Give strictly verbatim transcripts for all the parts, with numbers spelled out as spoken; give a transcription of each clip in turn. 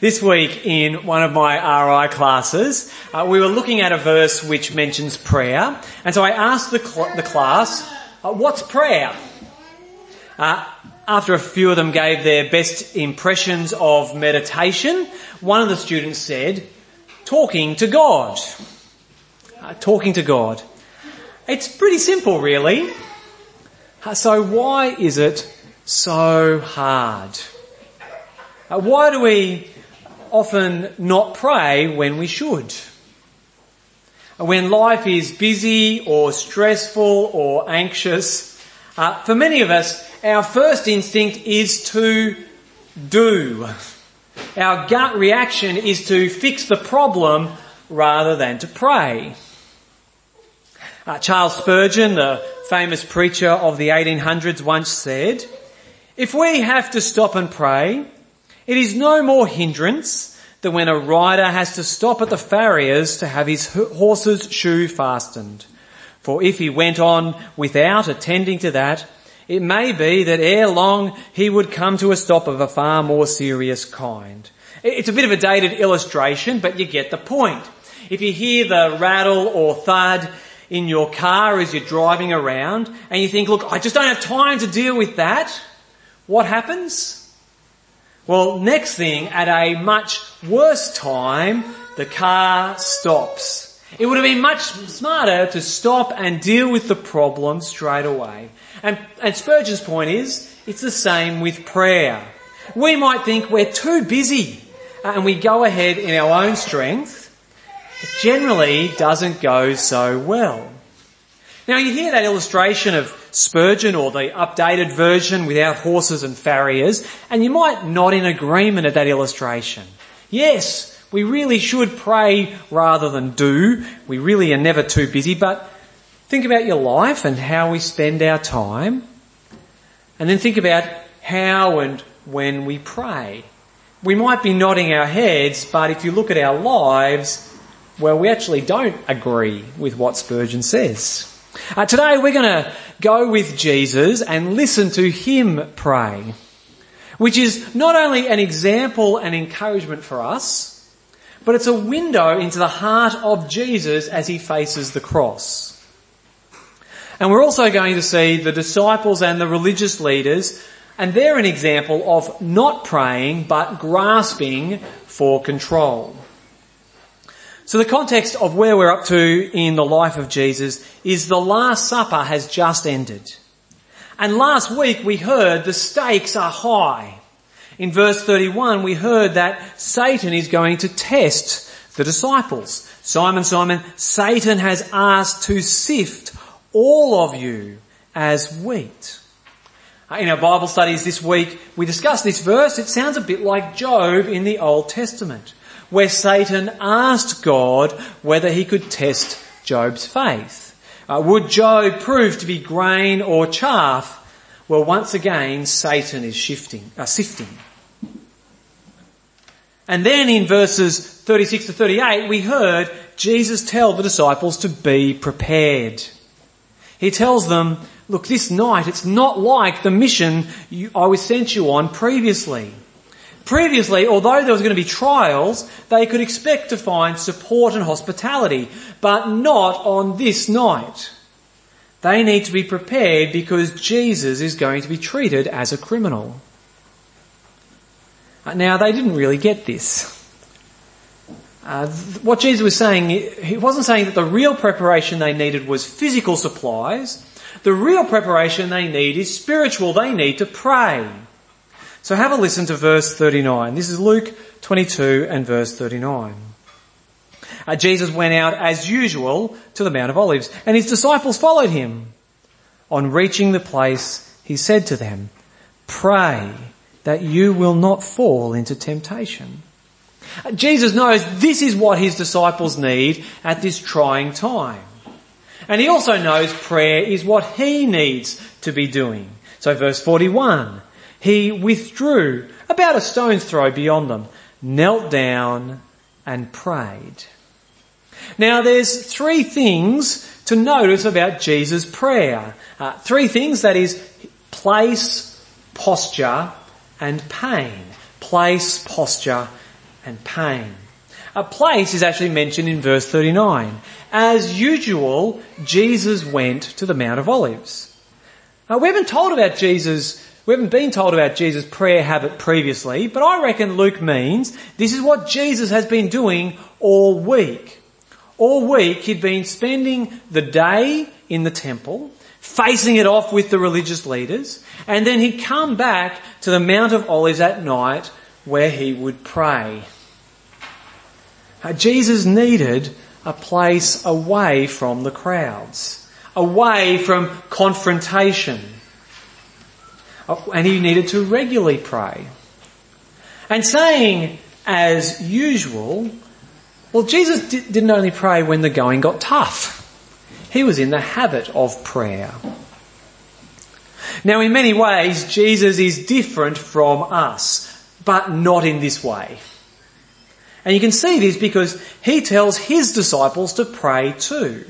This week in one of my R I classes, uh, we were looking at a verse which mentions prayer. And so I asked the, cl- the class, uh, what's prayer? Uh, after a few of them gave their best impressions of meditation, one of the students said, talking to God. Uh, talking to God. It's pretty simple, really. Uh, so why is it so hard? Uh, why do we often not pray when we should? Uh, when life is busy or stressful or anxious, uh, for many of us, our first instinct is to do. Our gut reaction is to fix the problem rather than to pray. Uh, Charles Spurgeon, the famous preacher of the eighteen hundreds, once said, "If we have to stop and pray, it is no more hindrance than when a rider has to stop at the farrier's to have his horse's shoe fastened. For if he went on without attending to that, it may be that ere long he would come to a stop of a far more serious kind." It's a bit of a dated illustration, but you get the point. If you hear the rattle or thud in your car as you're driving around and you think, look, I just don't have time to deal with that, what happens? Well, next thing, at a much worse time, the car stops. It would have been much smarter to stop and deal with the problem straight away. And, and Spurgeon's point is, it's the same with prayer. We might think we're too busy and we go ahead in our own strength. It generally doesn't go so well. Now you hear that illustration of Spurgeon or the updated version without horses and farriers, and you might nod in agreement at that illustration. Yes, we really should pray rather than do. We really are never too busy, but think about your life and how we spend our time, and then think about how and when we pray. We might be nodding our heads, but if you look at our lives, well, we actually don't agree with what Spurgeon says. Uh, today we're going to go with Jesus and listen to him pray, which is not only an example and encouragement for us, but it's a window into the heart of Jesus as he faces the cross. And we're also going to see the disciples and the religious leaders, and they're an example of not praying but grasping for control. So the context of where we're up to in the life of Jesus is the Last Supper has just ended. And last week we heard the stakes are high. In verse thirty-one we heard that Satan is going to test the disciples. Simon, Simon, Satan has asked to sift all of you as wheat. In our Bible studies this week we discussed this verse. It sounds a bit like Job in the Old Testament, where Satan asked God whether he could test Job's faith. Uh, would Job prove to be grain or chaff? Well, once again, Satan is shifting, uh, sifting. And then in verses thirty-six to thirty-eight, we heard Jesus tell the disciples to be prepared. He tells them, look, this night, it's not like the mission you, I was sent you on previously. Previously, although there was going to be trials, they could expect to find support and hospitality, but not on this night. They need to be prepared because Jesus is going to be treated as a criminal. Now, they didn't really get this. Uh, what Jesus was saying, he wasn't saying that the real preparation they needed was physical supplies. The real preparation they need is spiritual. They need to pray. So have a listen to verse thirty-nine. This is Luke twenty-two and verse thirty-nine. Uh, Jesus went out as usual to the Mount of Olives, and his disciples followed him. On reaching the place, he said to them, "Pray that you will not fall into temptation." Uh, Jesus knows this is what his disciples need at this trying time. And he also knows prayer is what he needs to be doing. So verse forty-one. He withdrew about a stone's throw beyond them, knelt down and prayed. Now there's three things to notice about Jesus' prayer. Uh, three things, that is, place, posture and pain. Place, posture and pain. A place is actually mentioned in verse thirty-nine. As usual, Jesus went to the Mount of Olives. Now, we haven't told about Jesus, we haven't been told about Jesus' prayer habit previously, but I reckon Luke means this is what Jesus has been doing all week. All week he'd been spending the day in the temple, facing it off with the religious leaders, and then he'd come back to the Mount of Olives at night where he would pray. Uh, Jesus needed a place away from the crowds, away from confrontation. Uh, and he needed to regularly pray. And saying as usual, well, Jesus di- didn't only pray when the going got tough. He was in the habit of prayer. Now, in many ways, Jesus is different from us, but not in this way. And you can see this because he tells his disciples to pray too.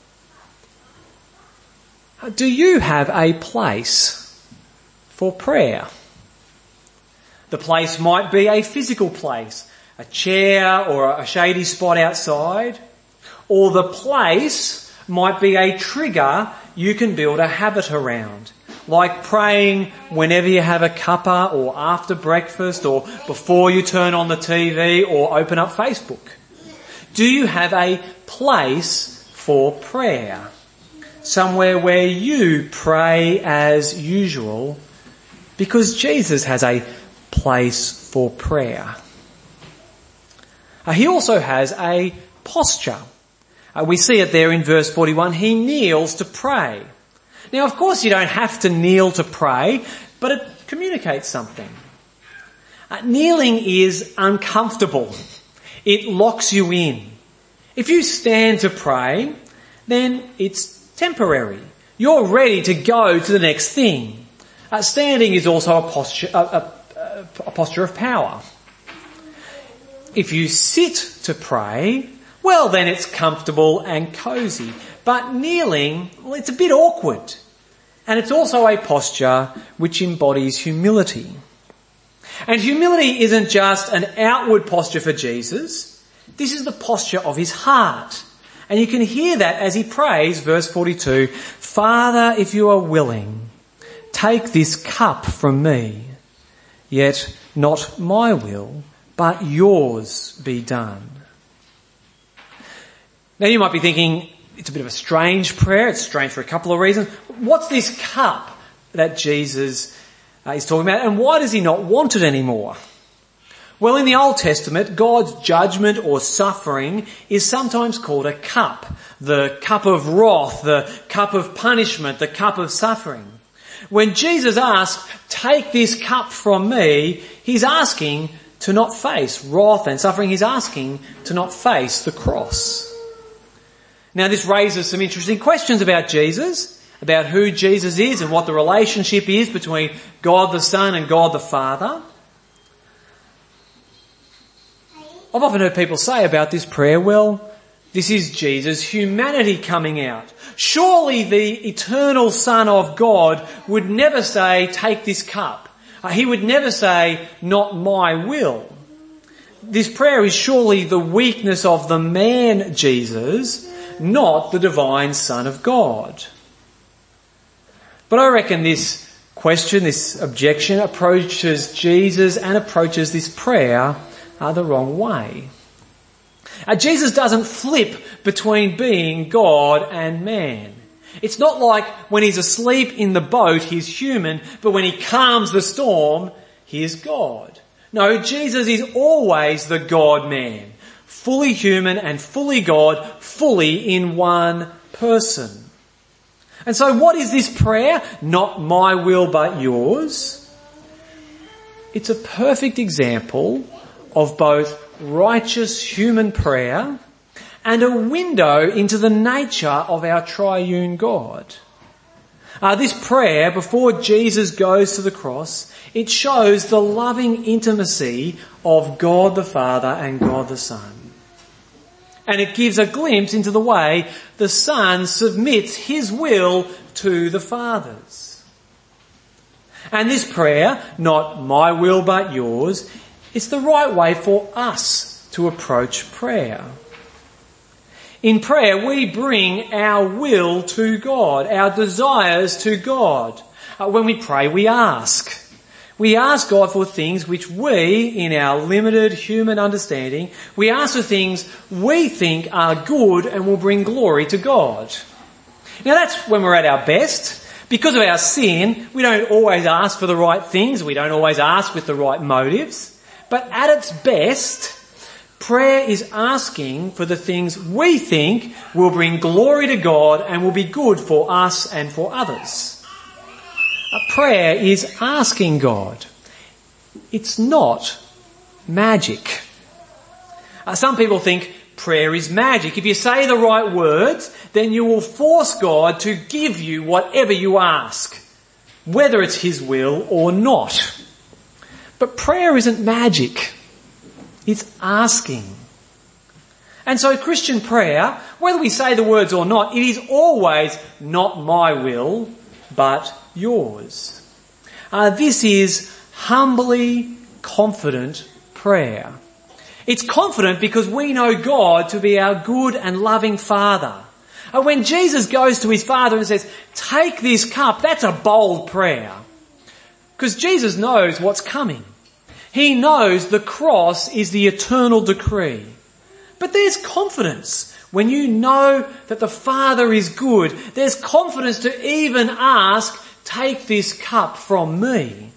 Do you have a place for prayer? The place might be a physical place, a chair or a shady spot outside, or the place might be a trigger you can build a habit around, like praying whenever you have a cuppa or after breakfast or before you turn on the T V or open up Facebook. Do you have a place for prayer? Somewhere where you pray as usual because Jesus has a place for prayer. Uh, he also has a posture. Uh, we see it there in verse forty-one. He kneels to pray. Now, of course, you don't have to kneel to pray, but it communicates something. Uh, kneeling is uncomfortable. It locks you in. If you stand to pray, then it's temporary. You're ready to go to the next thing. Uh, standing is also a posture, a, a, a posture of power. If you sit to pray, well, then it's comfortable and cosy. But kneeling, well, it's a bit awkward. And it's also a posture which embodies humility. And humility isn't just an outward posture for Jesus. This is the posture of his heart. And you can hear that as he prays, verse forty-two, Father, if you are willing, take this cup from me, yet not my will, but yours be done. Now you might be thinking, it's a bit of a strange prayer. It's strange for a couple of reasons. What's this cup that Jesus uh, is talking about, and why does he not want it anymore? Well, in the Old Testament, God's judgment or suffering is sometimes called a cup. The cup of wrath, the cup of punishment, the cup of suffering. When Jesus asks, take this cup from me, he's asking to not face wrath and suffering. He's asking to not face the cross. Now, this raises some interesting questions about Jesus, about who Jesus is and what the relationship is between God the Son and God the Father. I've often heard people say about this prayer, well, this is Jesus' humanity coming out. Surely the eternal Son of God would never say, take this cup. Uh, he would never say, not my will. This prayer is surely the weakness of the man Jesus, not the divine Son of God. But I reckon this question, this objection, approaches Jesus and approaches this prayer uh, the wrong way. Uh, Jesus doesn't flip between being God and man. It's not like when he's asleep in the boat, he's human, but when he calms the storm, he is God. No, Jesus is always the God-man, fully human and fully God, fully in one person. And so what is this prayer? Not my will but yours. It's a perfect example of both righteous human prayer and a window into the nature of our triune God. Uh, this prayer, before Jesus goes to the cross, it shows the loving intimacy of God the Father and God the Son. And it gives a glimpse into the way the Son submits his will to the Father's. And this prayer, not my will but yours, It's the right way for us to approach prayer. In prayer, we bring our will to God, our desires to God. Uh, when we pray, we ask. We ask God for things which we, in our limited human understanding, we ask for things we think are good and will bring glory to God. Now that's when we're at our best. Because of our sin, we don't always ask for the right things. We don't always ask with the right motives. But at its best, prayer is asking for the things we think will bring glory to God and will be good for us and for others. A prayer is asking God. It's not magic. Uh, some people think prayer is magic. If you say the right words, then you will force God to give you whatever you ask, whether it's His will or not. But prayer isn't magic. It's asking. And so Christian prayer, whether we say the words or not, it is always not my will, but yours. Uh, this is humbly confident prayer. It's confident because we know God to be our good and loving Father. Uh, when Jesus goes to His Father and says, take this cup, that's a bold prayer. Because Jesus knows what's coming. He knows the cross is the eternal decree. But there's confidence when you know that the Father is good. There's confidence to even ask, take this cup from me.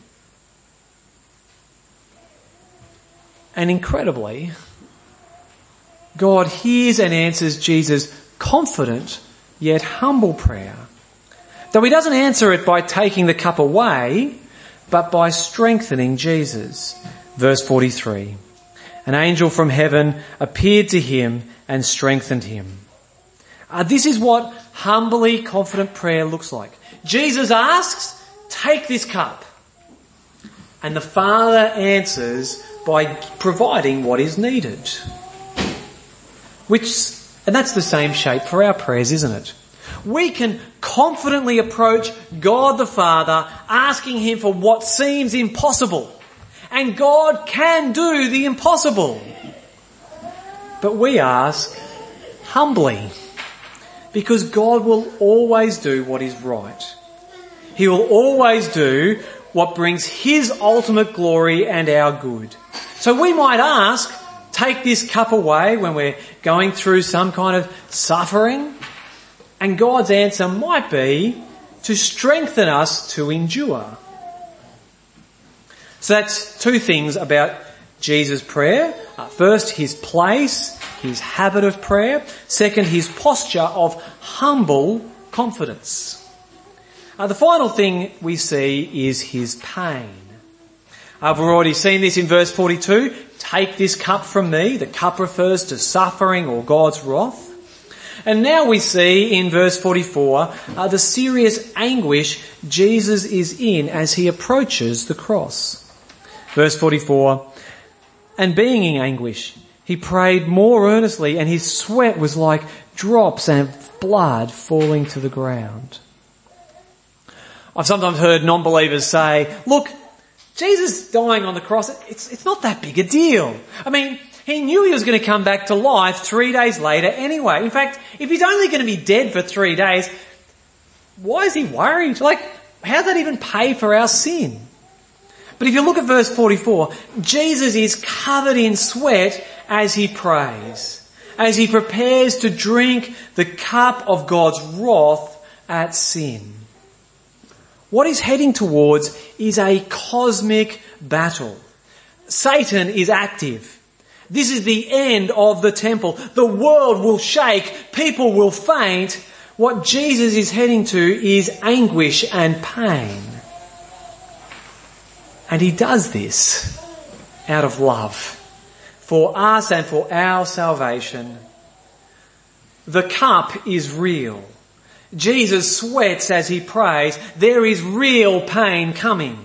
And incredibly, God hears and answers Jesus' confident yet humble prayer. Though He doesn't answer it by taking the cup away, but by strengthening Jesus. Verse forty-three. An angel from heaven appeared to him and strengthened him. Uh, this is what humbly confident prayer looks like. Jesus asks, take this cup. And the Father answers by providing what is needed. Which, and that's the same shape for our prayers, isn't it? We can confidently approach God the Father asking Him for what seems impossible. And God can do the impossible. But we ask humbly, because God will always do what is right. He will always do what brings His ultimate glory and our good. So we might ask, take this cup away when we're going through some kind of suffering. And God's answer might be to strengthen us to endure. So that's two things about Jesus' prayer. Uh, first, His place, His habit of prayer. Second, His posture of humble confidence. Uh, the final thing we see is His pain. Uh, we've already seen this in verse forty-two. Take this cup from me. The cup refers to suffering or God's wrath. And now we see in verse forty-four uh, the serious anguish Jesus is in as He approaches the cross. Verse forty-four, and being in anguish, He prayed more earnestly, and His sweat was like drops of blood falling to the ground. I've sometimes heard non-believers say, look, Jesus dying on the cross, it's, it's not that big a deal. I mean, He knew He was going to come back to life three days later anyway. In fact, if He's only going to be dead for three days, why is He worried? Like, how does that even pay for our sin? But if you look at verse forty-four, Jesus is covered in sweat as He prays, as He prepares to drink the cup of God's wrath at sin. What He's heading towards is a cosmic battle. Satan is active. This is the end of the temple. The world will shake. People will faint. What Jesus is heading to is anguish and pain. And He does this out of love for us and for our salvation. The cup is real. Jesus sweats as He prays. There is real pain coming.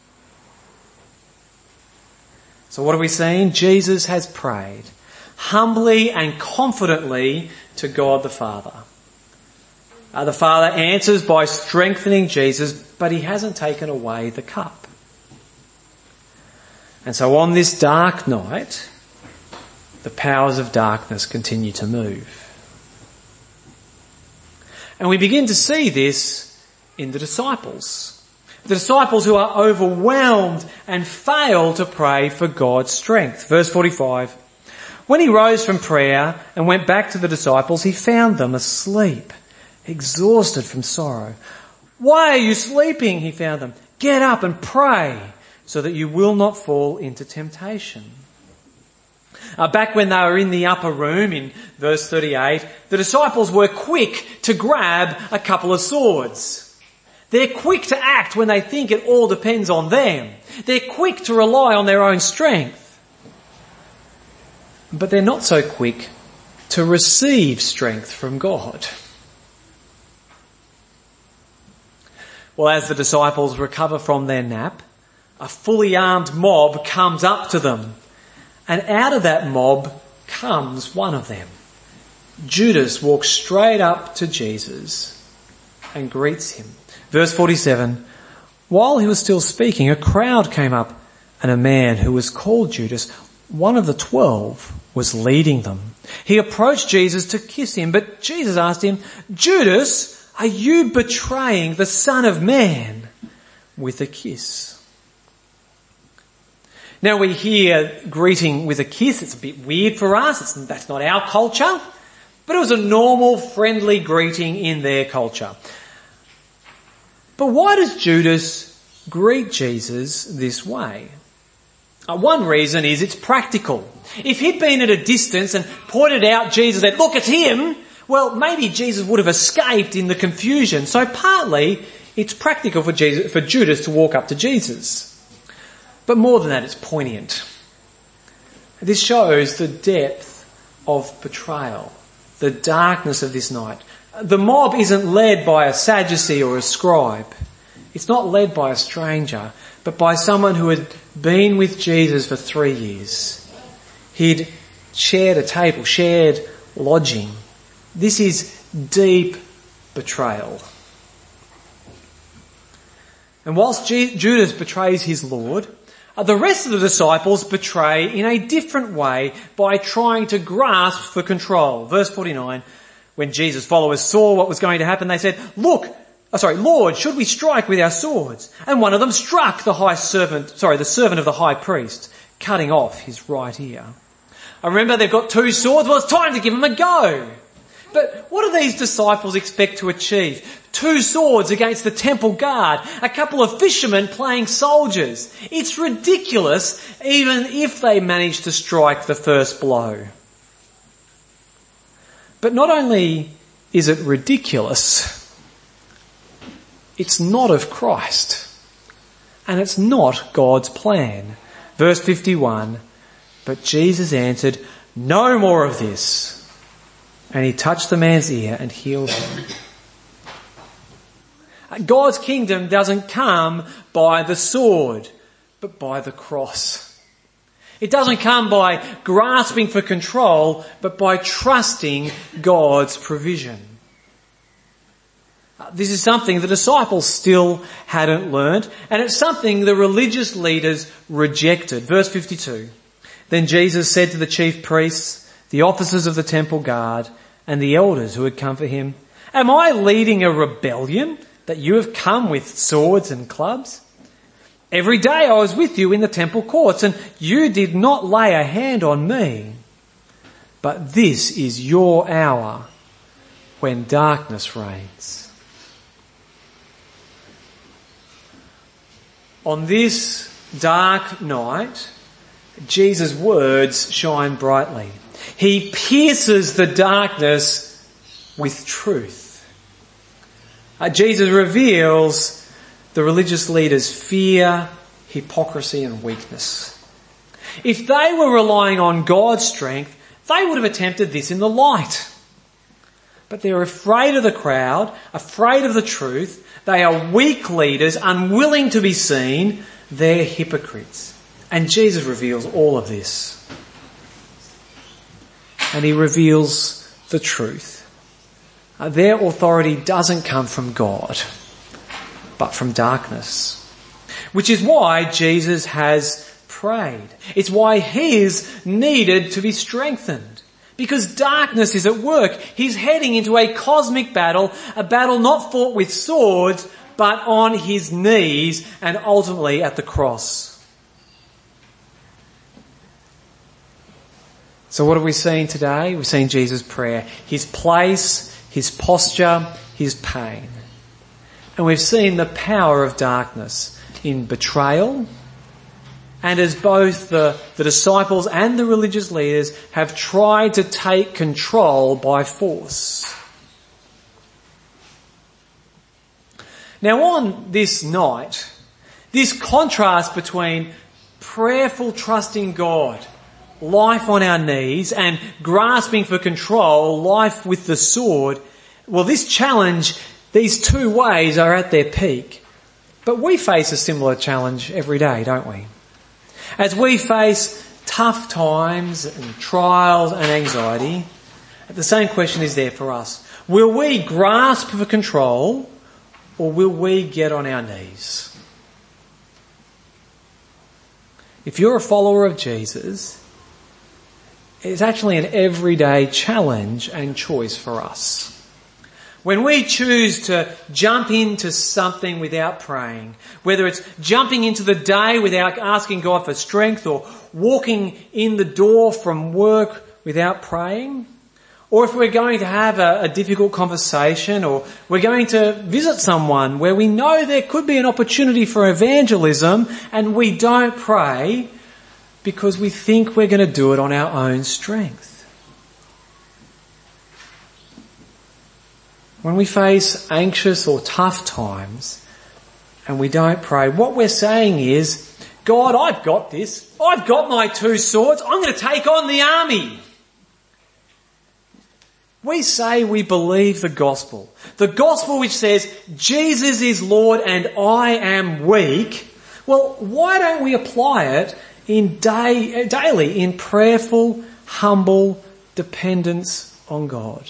So what are we seeing? Jesus has prayed humbly and confidently to God the Father. Uh, the Father answers by strengthening Jesus, but He hasn't taken away the cup. And so on this dark night, the powers of darkness continue to move. And we begin to see this in the disciples. The disciples who are overwhelmed and fail to pray for God's strength. Verse forty-five. When he rose from prayer and went back to the disciples, he found them asleep, exhausted from sorrow. Why are you sleeping? He found them. Get up and pray so that you will not fall into temptation. Uh, back when they were in the upper room in verse thirty-eight, the disciples were quick to grab a couple of swords. They're quick to act when they think it all depends on them. They're quick to rely on their own strength. But they're not so quick to receive strength from God. Well, as the disciples recover from their nap, a fully armed mob comes up to them. And out of that mob comes one of them. Judas walks straight up to Jesus and greets him. Verse forty-seven, while he was still speaking, a crowd came up, and a man who was called Judas, one of the twelve, was leading them. He approached Jesus to kiss him, but Jesus asked him, Judas, are you betraying the Son of Man with a kiss? Now we hear greeting with a kiss. It's a bit weird for us. It's, that's not our culture. But it was a normal, friendly greeting in their culture. But why does Judas greet Jesus this way? Uh, one reason is it's practical. If he'd been at a distance and pointed out Jesus and said, look, it's him, well, maybe Jesus would have escaped in the confusion. So partly it's practical for Jesus, for Judas to walk up to Jesus. But more than that, it's poignant. This shows the depth of betrayal, the darkness of this night. The mob isn't led by a Sadducee or a scribe. It's not led by a stranger, but by someone who had been with Jesus for three years. He'd shared a table, shared lodging. This is deep betrayal. And whilst Judas betrays his Lord, the rest of the disciples betray in a different way by trying to grasp for control. Verse forty-nine, when Jesus' followers saw what was going to happen, they said, look, oh, sorry, Lord, should we strike with our swords? And one of them struck the high servant, sorry, the servant of the high priest, cutting off his right ear. I remember they've got two swords. Well, it's time to give them a go. But what do these disciples expect to achieve? Two swords against the temple guard, a couple of fishermen playing soldiers. It's ridiculous even if they manage to strike the first blow. But not only is it ridiculous, it's not of Christ. And it's not God's plan. Verse fifty-one, but Jesus answered, no more of this. And he touched the man's ear and healed him. God's kingdom doesn't come by the sword, but by the cross. It doesn't come by grasping for control, but by trusting God's provision. This is something the disciples still hadn't learned, and it's something the religious leaders rejected. Verse fifty-two. Then Jesus said to the chief priests, the officers of the temple guard, and the elders who had come for him, am I leading a rebellion that you have come with swords and clubs? Every day I was with you in the temple courts, and you did not lay a hand on me. But this is your hour when darkness reigns. On this dark night, Jesus' words shine brightly. He pierces the darkness with truth. Uh, Jesus reveals the religious leaders' fear, hypocrisy and weakness. If they were relying on God's strength, they would have attempted this in the light. But they're afraid of the crowd, afraid of the truth. They are weak leaders, unwilling to be seen. They're hypocrites. And Jesus reveals all of this. And he reveals the truth. Uh, their authority doesn't come from God, but from darkness. Which is why Jesus has prayed. It's why his needed to be strengthened. Because darkness is at work. He's heading into a cosmic battle, a battle not fought with swords, but on his knees and ultimately at the cross. So what have we seen today? We've seen Jesus' prayer, his place, his posture, his pain. And we've seen the power of darkness in betrayal, and as both the, the disciples and the religious leaders have tried to take control by force. Now on this night, this contrast between prayerful trusting God, life on our knees, and grasping for control, life with the sword, well, this challenge, these two ways are at their peak. But we face a similar challenge every day, don't we? As we face tough times and trials and anxiety, the same question is there for us. Will we grasp for control, or will we get on our knees? If you're a follower of Jesus, it's actually an everyday challenge and choice for us. When we choose to jump into something without praying, whether it's jumping into the day without asking God for strength, or walking in the door from work without praying, or if we're going to have a, a difficult conversation, or we're going to visit someone where we know there could be an opportunity for evangelism and we don't pray because we think we're going to do it on our own strength. When we face anxious or tough times and we don't pray, what we're saying is, God, I've got this. I've got my two swords. I'm going to take on the army. We say we believe the gospel. The gospel which says Jesus is Lord and I am weak. Well, why don't we apply it in day, daily in prayerful, humble dependence on God?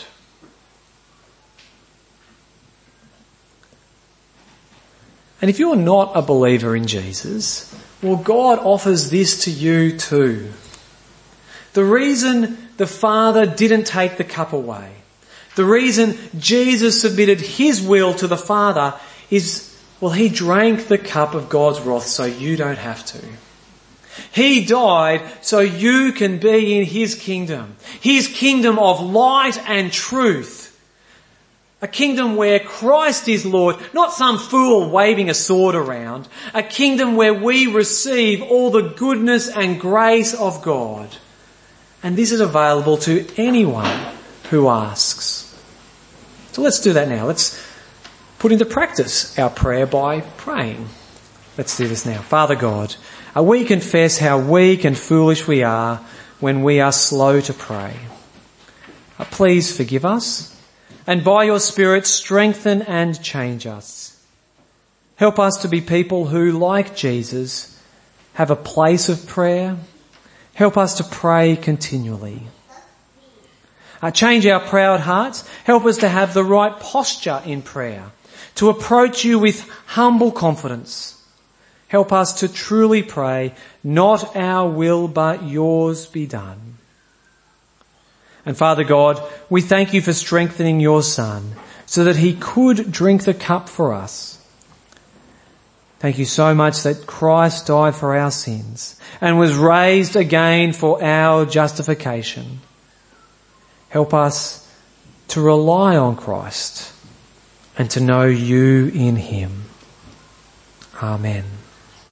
And if you're not a believer in Jesus, well, God offers this to you too. The reason the Father didn't take the cup away, the reason Jesus submitted his will to the Father is, well, he drank the cup of God's wrath so you don't have to. He died so you can be in his kingdom, his kingdom of light and truth. A kingdom where Christ is Lord, not some fool waving a sword around. A kingdom where we receive all the goodness and grace of God. And this is available to anyone who asks. So let's do that now. Let's put into practice our prayer by praying. Let's do this now. Father God, we confess how weak and foolish we are when we are slow to pray. Please forgive us. And by your Spirit, strengthen and change us. Help us to be people who, like Jesus, have a place of prayer. Help us to pray continually. Uh, change our proud hearts. Help us to have the right posture in prayer, to approach you with humble confidence. Help us to truly pray, not our will but yours be done. And Father God, we thank you for strengthening your Son so that he could drink the cup for us. Thank you so much that Christ died for our sins and was raised again for our justification. Help us to rely on Christ and to know you in him. Amen.